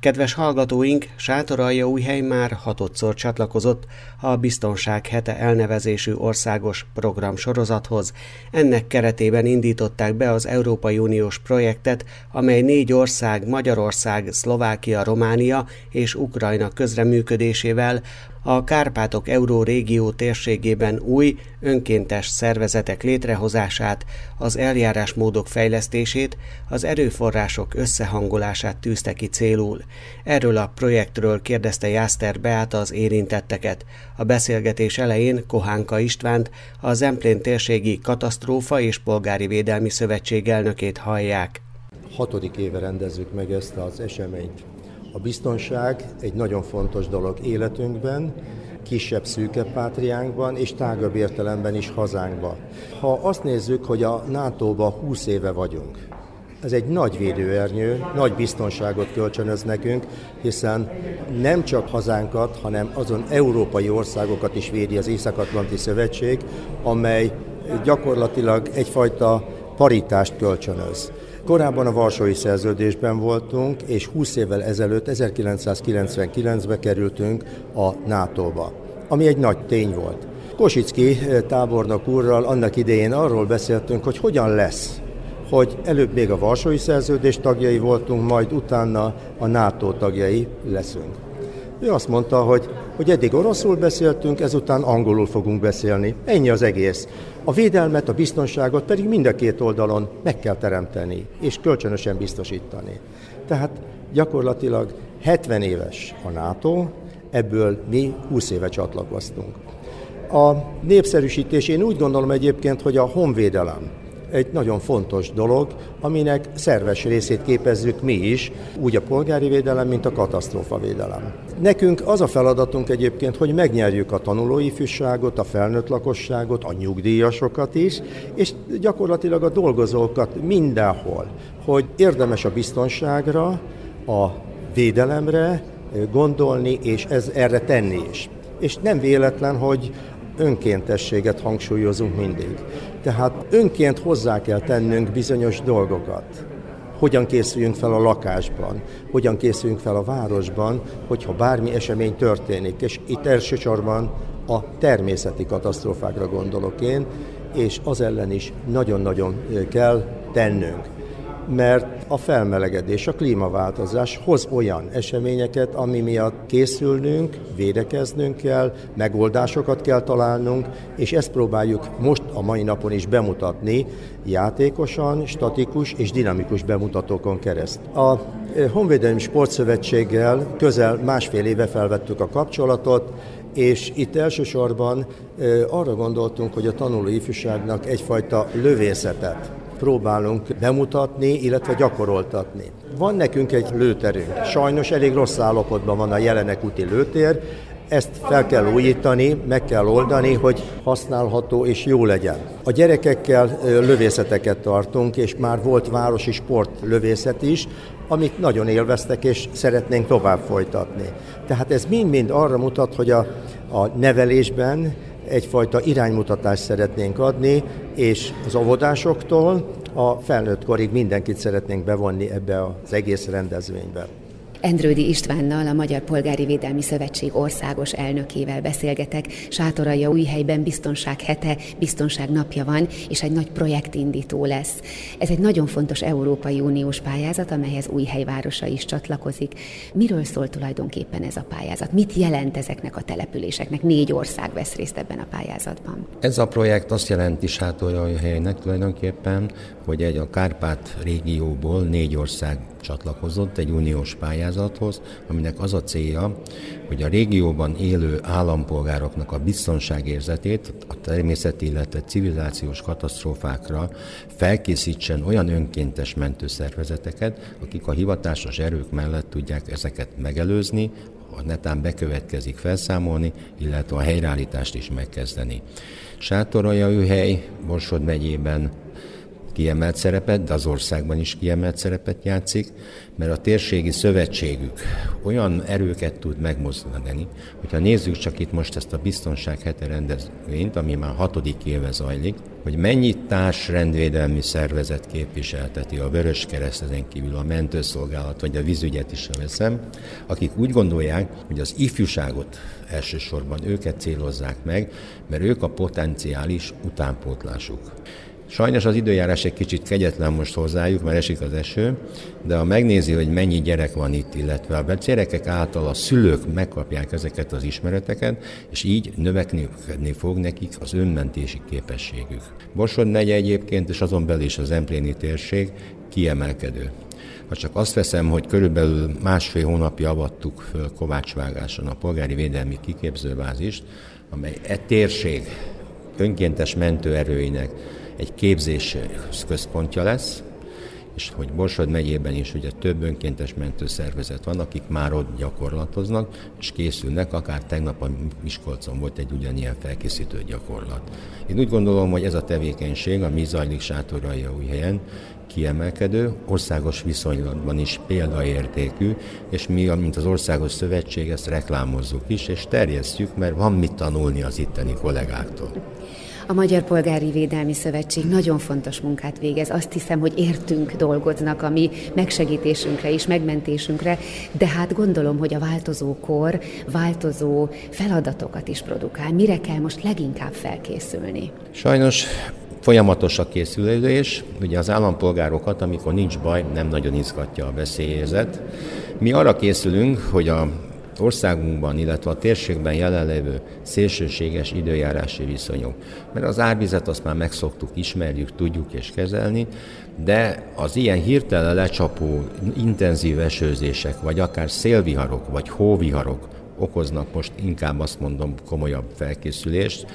Kedves hallgatóink, Sátoraljaújhely már hatodszor csatlakozott a Biztonság hete elnevezésű országos programsorozathoz. Ennek keretében indították be az Európai Uniós projektet, amely 4 ország, Magyarország, Szlovákia, Románia és Ukrajna közreműködésével a Kárpátok Eurórégió térségében új, önkéntes szervezetek létrehozását, az eljárásmódok fejlesztését, az erőforrások összehangolását tűzte ki célul. Erről a projektről kérdezte Jászter Beáta az érintetteket. A beszélgetés elején Kohánka Istvánt, a Zemplén térségi Katasztrófa és Polgári Védelmi Szövetség elnökét hallják. 6. éve rendezzük meg ezt az eseményt. A biztonság egy nagyon fontos dolog életünkben, kisebb, szűkebb pátriánkban és tágabb értelemben is hazánkban. Ha azt nézzük, hogy a NATO-ban 20 éve vagyunk, ez egy nagy védőernyő, nagy biztonságot kölcsönöz nekünk, hiszen nem csak hazánkat, hanem azon európai országokat is védi az Észak-Atlanti Szövetség, amely gyakorlatilag egyfajta paritást kölcsönöz. Korábban a Varsói Szerződésben voltunk, és 20 évvel ezelőtt, 1999-ben kerültünk a NATO-ba, ami egy nagy tény volt. Kosicki tábornok úrral annak idején arról beszéltünk, hogy hogyan lesz, hogy előbb még a Varsói Szerződés tagjai voltunk, majd utána a NATO tagjai leszünk. Ő azt mondta, hogy eddig oroszul beszéltünk, ezután angolul fogunk beszélni. Ennyi az egész. A védelmet, a biztonságot pedig mind a két oldalon meg kell teremteni, és kölcsönösen biztosítani. Tehát gyakorlatilag 70 éves a NATO, ebből mi 20 éve csatlakoztunk. A népszerűsítés, én úgy gondolom egyébként, hogy a honvédelem egy nagyon fontos dolog, aminek szerves részét képezzük mi is, úgy a polgári védelem, mint a katasztrófavédelem. Nekünk az a feladatunk egyébként, hogy megnyerjük a tanulóifjúságot, a felnőtt lakosságot, a nyugdíjasokat is, és gyakorlatilag a dolgozókat mindenhol, hogy érdemes a biztonságra, a védelemre gondolni, és erre tenni is. És nem véletlen, hogy önkéntességet hangsúlyozunk mindig. Tehát önként hozzá kell tennünk bizonyos dolgokat. Hogyan készüljünk fel a lakásban, hogyan készüljünk fel a városban, hogyha bármi esemény történik. És itt elsősorban a természeti katasztrófákra gondolok én, és az ellen is nagyon-nagyon kell tennünk. Mert a felmelegedés, a klímaváltozás hoz olyan eseményeket, ami miatt készülnünk, védekeznünk kell, megoldásokat kell találnunk, és ezt próbáljuk most a mai napon is bemutatni játékosan, statikus és dinamikus bemutatókon keresztül. A Honvédelmi Sportszövetséggel közel 1,5 éve felvettük a kapcsolatot, és itt elsősorban arra gondoltunk, hogy a tanuló ifjúságnak egyfajta lövészetet próbálunk bemutatni, illetve gyakoroltatni. Van nekünk egy lőterünk. Sajnos elég rossz állapotban van a Jelenek úti lőtér, ezt fel kell újítani, meg kell oldani, hogy használható és jó legyen. A gyerekekkel lövészeteket tartunk, és már volt városi sportlövészet is, amit nagyon élveztek, és szeretnénk tovább folytatni. Tehát ez mind-mind arra mutat, hogy a nevelésben egyfajta iránymutatást szeretnénk adni, és az óvodásoktól a felnőtt korig mindenkit szeretnénk bevonni ebbe az egész rendezvénybe. Endrődy Istvánnal, a Magyar Polgári Védelmi Szövetség országos elnökével beszélgetek. Sátoraljaújhelyben Biztonság hete, Biztonság napja van, és egy nagy projektindító lesz. Ez egy nagyon fontos Európai Uniós pályázat, amelyhez Újhely városa is csatlakozik. Miről szól tulajdonképpen ez a pályázat? Mit jelent ezeknek a településeknek? 4 ország vesz részt ebben a pályázatban. Ez a projekt azt jelenti Sátoraljaújhelynek tulajdonképpen, hogy a Kárpát régióból 4 ország csatlakozott egy uniós pályázathoz, aminek az a célja, hogy a régióban élő állampolgároknak a biztonságérzetét a természeti, illetve civilizációs katasztrófákra felkészítsen olyan önkéntes mentőszervezeteket, akik a hivatásos erők mellett tudják ezeket megelőzni, ha netán bekövetkezik, felszámolni, illetve a helyreállítást is megkezdeni. Sátoraljaújhely Borsod megyében kiemelt szerepet, de az országban is kiemelt szerepet játszik, mert a térségi szövetségük olyan erőket tud megmozdítani, hogyha nézzük csak itt most ezt a Biztonság hete rendezvényt, ami már 6. éve zajlik, hogy mennyi társrendvédelmi szervezet képviselteti a Vöröskereszt, ezen kívül a mentőszolgálat, vagy a vízügyet is veszem, akik úgy gondolják, hogy az ifjúságot elsősorban őket célozzák meg, mert ők a potenciális utánpótlásuk. Sajnos az időjárás egy kicsit kegyetlen most hozzájuk, mert esik az eső, de ha megnézi, hogy mennyi gyerek van itt, illetve a gyerekek által a szülők megkapják ezeket az ismereteket, és így növekedni fog nekik az önmentési képességük. Borsod megye egyébként, és azon belül is az empléni térség kiemelkedő. Ha csak azt veszem, hogy körülbelül 1,5 hónapja avattuk föl Kovácsvágáson a polgári védelmi kiképzőbázist, amely térség önkéntes mentőerőinek egy képzés központja lesz, és hogy Borsod megyében is ugye több önkéntes mentőszervezet van, akik már ott gyakorlatoznak, és készülnek, akár tegnap a Miskolcon volt egy ugyanilyen felkészítő gyakorlat. Én úgy gondolom, hogy ez a tevékenység, ami zajlik Sátoraljaújhelyen, kiemelkedő, országos viszonylatban is példaértékű, és mi, mint az Országos Szövetség, ezt reklámozzuk is, és terjesztjük, mert van mit tanulni az itteni kollégáktól. A Magyar Polgári Védelmi Szövetség nagyon fontos munkát végez. Azt hiszem, hogy értünk dolgoznak a mi megsegítésünkre és megmentésünkre, de hát gondolom, hogy a változó kor változó feladatokat is produkál. Mire kell most leginkább felkészülni? Sajnos folyamatos a készülődés. Ugye az állampolgárokat, amikor nincs baj, nem nagyon izgatja a veszélyérzet. Mi arra készülünk, hogy a országunkban, illetve a térségben jelenlévő szélsőséges időjárási viszonyok. Mert az árvizet azt már megszoktuk, ismerjük, tudjuk és kezelni, de az ilyen hirtelen lecsapó intenzív esőzések, vagy akár szélviharok, vagy hóviharok okoznak most inkább azt mondom komolyabb felkészülést,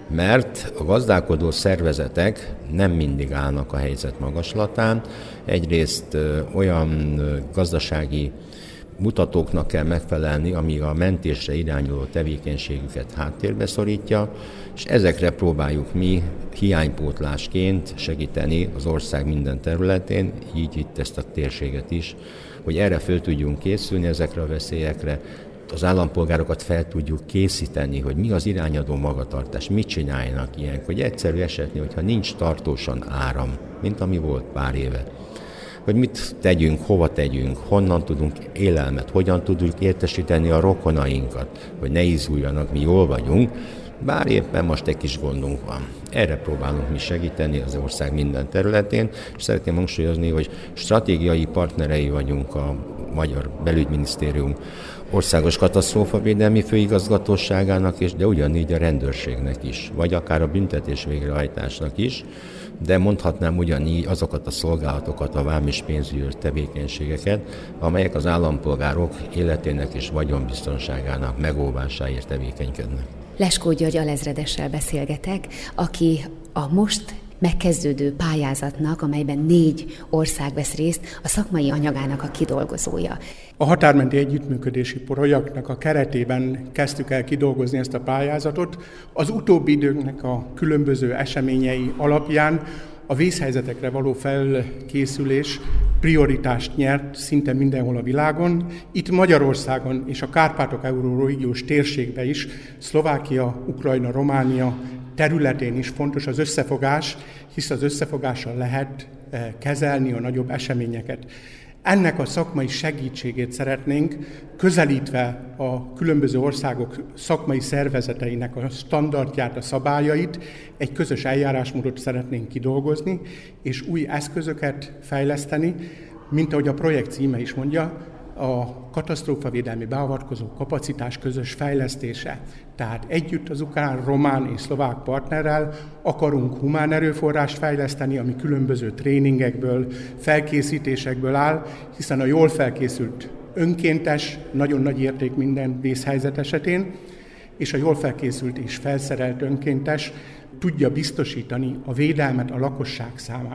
mert a gazdálkodó szervezetek nem mindig állnak a helyzet magaslatán. Egyrészt olyan gazdasági mutatóknak kell megfelelni, ami a mentésre irányuló tevékenységüket háttérbe szorítja, és ezekre próbáljuk mi hiánypótlásként segíteni az ország minden területén, így itt ezt a térséget is, hogy erre föl tudjunk készülni, ezekre a veszélyekre, az állampolgárokat fel tudjuk készíteni, hogy mi az irányadó magatartás, mit csináljanak ilyenkor, hogy egyszerű esetni, hogyha nincs tartósan áram, mint ami volt pár éve. Hogy mit tegyünk, hova tegyünk, honnan tudunk élelmet, hogyan tudjuk értesíteni a rokonainkat, hogy ne izguljanak, mi jól vagyunk, bár éppen most egy kis gondunk van. Erre próbálunk mi segíteni az ország minden területén, és szeretném hangsúlyozni, hogy stratégiai partnerei vagyunk a Magyar Belügyminisztérium Országos Katasztrófavédelmi Főigazgatóságának, de ugyanígy a rendőrségnek is, vagy akár a büntetés végrehajtásnak is, de mondhatnám ugyanígy azokat a szolgálatokat, a vám és pénzügyi tevékenységeket, amelyek az állampolgárok életének és vagyonbiztonságának megóvásáért tevékenykednek. Leskó György alezredessel beszélgetek, aki a most megkezdődő pályázatnak, amelyben 4 ország vesz részt, a szakmai anyagának a kidolgozója. A határmenti együttműködési projektnek a keretében kezdtük el kidolgozni ezt a pályázatot. Az utóbbi időknek a különböző eseményei alapján a vészhelyzetekre való felkészülés prioritást nyert szinte mindenhol a világon. Itt Magyarországon és a Kárpátok-Eurórégiós térségben is, Szlovákia, Ukrajna, Románia területén is fontos az összefogás, hisz az összefogással lehet kezelni a nagyobb eseményeket. Ennek a szakmai segítségét szeretnénk, közelítve a különböző országok szakmai szervezeteinek a standardját, a szabályait, egy közös eljárásmódot szeretnénk kidolgozni, és új eszközöket fejleszteni, mint ahogy a projekt címe is mondja, a katasztrófavédelmi beavatkozó kapacitás közös fejlesztése. Tehát együtt az ukrán, román és szlovák partnerrel akarunk humán erőforrást fejleszteni, ami különböző tréningekből, felkészítésekből áll, hiszen a jól felkészült önkéntes, nagyon nagy érték minden vészhelyzet esetén, és a jól felkészült és felszerelt önkéntes tudja biztosítani a védelmet a lakosság számára.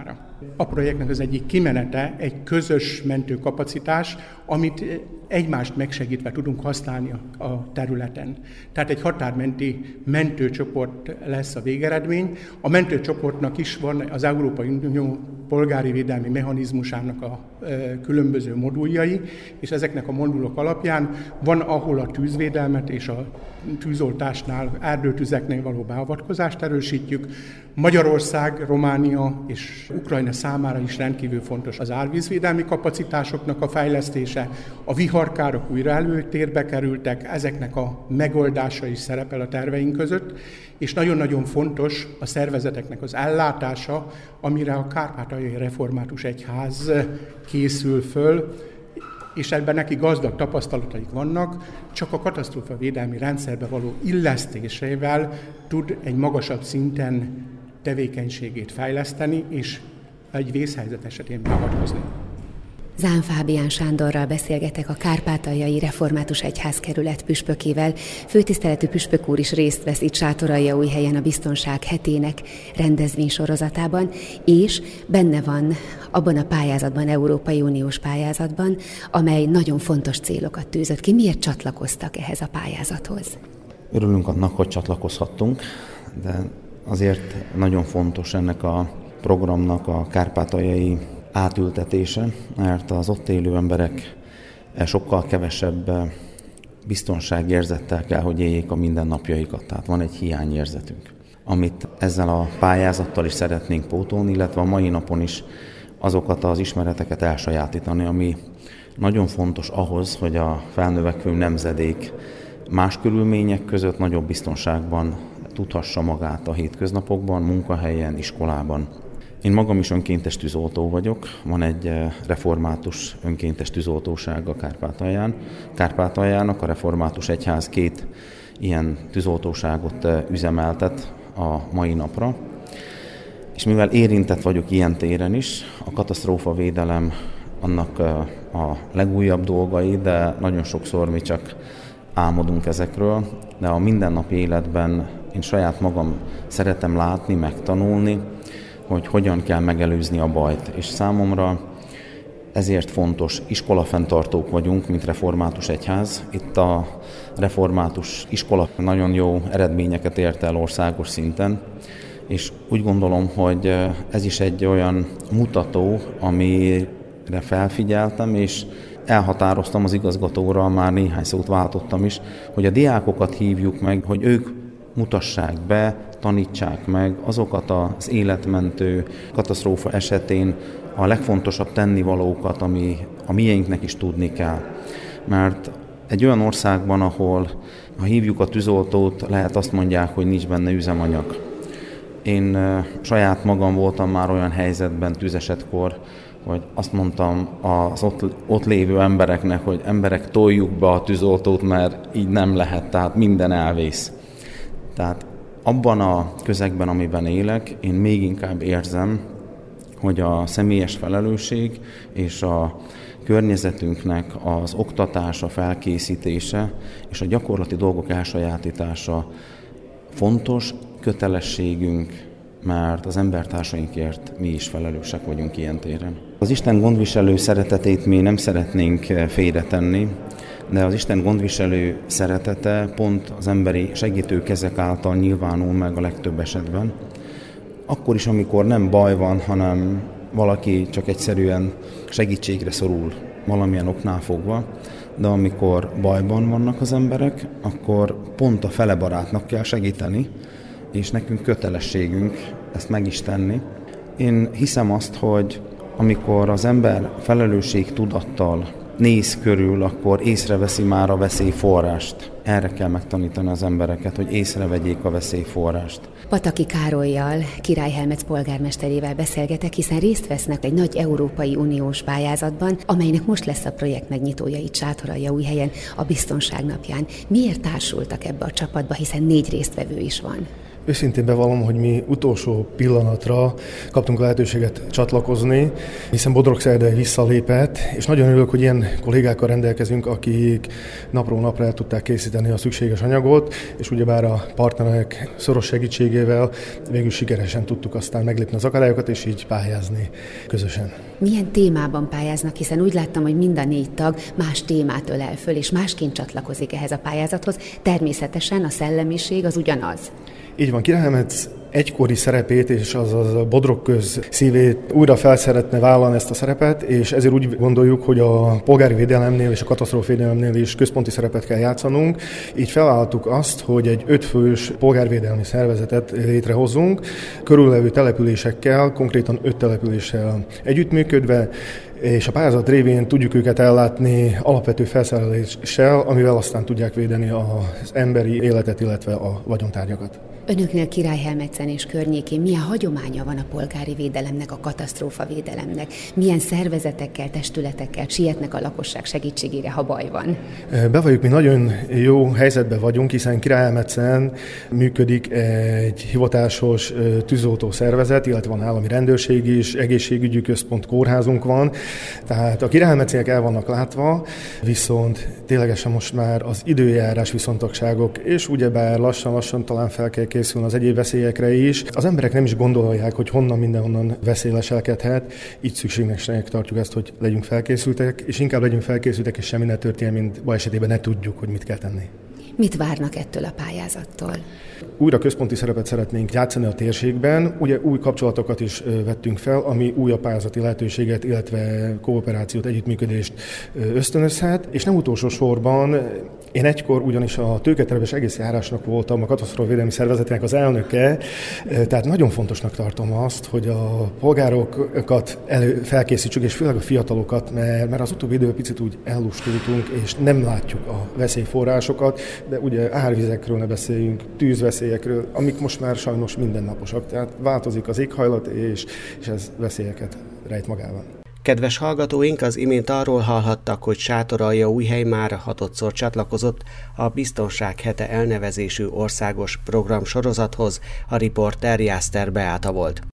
A projektnek az egyik kimenete egy közös mentőkapacitás, amit egymást megsegítve tudunk használni a területen. Tehát egy határmenti mentőcsoport lesz a végeredmény. A mentőcsoportnak is van az Európai Unió polgári védelmi mechanizmusának a különböző moduljai, és ezeknek a modulok alapján van, ahol a tűzvédelmet és a tűzoltásnál, erdőtüzeknél való beavatkozást erősítjük. Magyarország, Románia és Ukrajna számára is rendkívül fontos az árvízvédelmi kapacitásoknak a fejlesztése. A viharkárok újra előtérbe kerültek, ezeknek a megoldása is szerepel a terveink között, és nagyon-nagyon fontos a szervezeteknek az ellátása, amire a Kárpátaljai Református Egyház készül föl, és ebben neki gazdag tapasztalataik vannak, csak a katasztrófavédelmi rendszerbe való illesztésével tud egy magasabb szinten tevékenységét fejleszteni, és egy vészhelyzet esetén beavatkozni. Zán Fábián Sándorral beszélgetek, a Kárpátaljai Református Egyház kerület püspökével. Főtiszteletű püspök úr is részt vesz itt Sátoraljaújhelyen a Biztonság hetének rendezvénysorozatában, és benne van abban a pályázatban, Európai Uniós pályázatban, amely nagyon fontos célokat tűzött ki. Miért csatlakoztak ehhez a pályázathoz? Örülünk annak, hogy csatlakozhattunk, de azért nagyon fontos ennek a programnak a kárpátaljai átültetése, mert az ott élő emberek sokkal kevesebb biztonságérzettel kell, hogy éljék a mindennapjaikat. Tehát van egy hiányérzetünk, amit ezzel a pályázattal is szeretnénk pótolni, illetve a mai napon is azokat az ismereteket elsajátítani, ami nagyon fontos ahhoz, hogy a felnövekvő nemzedék más körülmények között nagyobb biztonságban tudhassa magát a hétköznapokban, munkahelyen, iskolában. Én magam is önkéntes tűzoltó vagyok, van egy református önkéntes tűzoltóság a Kárpátaljának, a Református Egyház 2 ilyen tűzoltóságot üzemeltet a mai napra. És mivel érintett vagyok ilyen téren is, a katasztrófavédelem annak a legújabb dolgai, de nagyon sokszor mi csak álmodunk ezekről, de a mindennapi életben én saját magam szeretem látni, megtanulni, hogy hogyan kell megelőzni a bajt. És számomra ezért fontos, iskolafenntartók vagyunk, mint Református Egyház. Itt a református iskola nagyon jó eredményeket ért el országos szinten, és úgy gondolom, hogy ez is egy olyan mutató, amire felfigyeltem, és elhatároztam az igazgatóra, már néhány szót váltottam is, hogy a diákokat hívjuk meg, hogy ők mutassák be, tanítsák meg azokat az életmentő katasztrófa esetén a legfontosabb tennivalókat, ami a miénknek is tudni kell. Mert egy olyan országban, ahol ha hívjuk a tűzoltót, lehet azt mondják, hogy nincs benne üzemanyag. Én saját magam voltam már olyan helyzetben tűzesetkor, hogy azt mondtam az ott lévő embereknek, hogy emberek, toljuk be a tűzoltót, mert így nem lehet, tehát minden elvész. Tehát abban a közegben, amiben élek, én még inkább érzem, hogy a személyes felelősség és a környezetünknek az oktatása, felkészítése és a gyakorlati dolgok elsajátítása fontos kötelességünk, mert az embertársainkért mi is felelősek vagyunk ilyen téren. Az Isten gondviselő szeretetét mi nem szeretnénk félretenni, de az Isten gondviselő szeretete pont az emberi segítő kezek által nyilvánul meg a legtöbb esetben. Akkor is, amikor nem baj van, hanem valaki csak egyszerűen segítségre szorul valamilyen oknál fogva, de amikor bajban vannak az emberek, akkor pont a fele barátnak kell segíteni, és nekünk kötelességünk ezt meg is tenni. Én hiszem azt, hogy amikor az ember felelősségtudattal néz körül, akkor észreveszi már a veszélyforrást. Erre kell megtanítani az embereket, hogy észrevegyék a veszélyforrást. Pataki Károllyal, Király Helmec polgármesterével beszélgetek, hiszen részt vesznek egy nagy Európai Uniós pályázatban, amelynek most lesz a projekt megnyitója itt Sátoraljaújhelyen a Biztonság napján. Miért társultak ebbe a csapatba, hiszen 4 résztvevő is van? Őszintén bevallom, hogy mi utolsó pillanatra kaptunk lehetőséget csatlakozni, hiszen Bodrogszerdai visszalépett, és nagyon örülök, hogy ilyen kollégákkal rendelkezünk, akik napról napra el tudták készíteni a szükséges anyagot, és ugyebár a partnerek szoros segítségével végül sikeresen tudtuk aztán meglépni az akadályokat, és így pályázni közösen. Milyen témában pályáznak, hiszen úgy láttam, hogy mind a 4 tag más témát ölel föl, és másként csatlakozik ehhez a pályázathoz. Természetesen a szellemiség az ugyanaz. Így van, Királymetsz egykori szerepét és a Bodrogköz szívét újra fel szeretne vállalni ezt a szerepet, és ezért úgy gondoljuk, hogy a polgári védelemnél és a katasztrófavédelemnél is központi szerepet kell játszanunk. Így felálltuk azt, hogy egy 5 fős polgárvédelmi szervezetet létrehozzunk, körüllevő településekkel, konkrétan 5 településsel együttműködve, és a pályázat révén tudjuk őket ellátni alapvető felszereléssel, amivel aztán tudják védeni az emberi életet, illetve a vagyontárgyakat. Önöknél Királyhelmetszen és környékén milyen hagyománya van a polgári védelemnek, a katasztrófavédelemnek? Milyen szervezetekkel, testületekkel sietnek a lakosság segítségére, ha baj van? Bevalljuk, mi nagyon jó helyzetben vagyunk, hiszen Királyhelmetszen működik egy hivatásos tűzoltó szervezet, illetve van állami rendőrség is, egészségügyi központ, kórházunk van. Tehát a Királyhelmetsiek el vannak látva, viszont ténylegesen most már az időjárás viszontagságok, és ugyebár lassan talán fel kell készülni az egyéb veszélyekre is. Az emberek nem is gondolják, hogy honnan mindenhonnan veszély leselkedhet, így szükségesnek tartjuk ezt, hogy legyünk felkészültek, és inkább legyünk felkészültek, és semmi ne történjen, mint baj esetében ne tudjuk, hogy mit kell tenni. Mit várnak ettől a pályázattól? Újra központi szerepet szeretnénk játszani a térségben, ugye új kapcsolatokat is vettünk fel, ami újabb pályázati lehetőséget, illetve kooperációt, együttműködést ösztönözhet, és nem utolsó sorban én egykor ugyanis a tőketerves egész járásnak voltam a katasztrófavédelmi szervezetének az elnöke, tehát nagyon fontosnak tartom azt, hogy a polgárokat felkészítsük, és főleg a fiatalokat, mert az utóbbi időben picit úgy ellustultunk, és nem látjuk a veszélyforrásokat, de ugye árvizekről ne beszéljünk, tűzveszélyekről, amik most már sajnos mindennaposak, tehát változik az éghajlat, és ez veszélyeket rejt magában. Kedves hallgatóink, az imént arról hallhattak, hogy Sátoraljaújhely már 6-szor csatlakozott a Biztonság hete elnevezésű országos programsorozathoz, a riporter Jászter Beáta volt.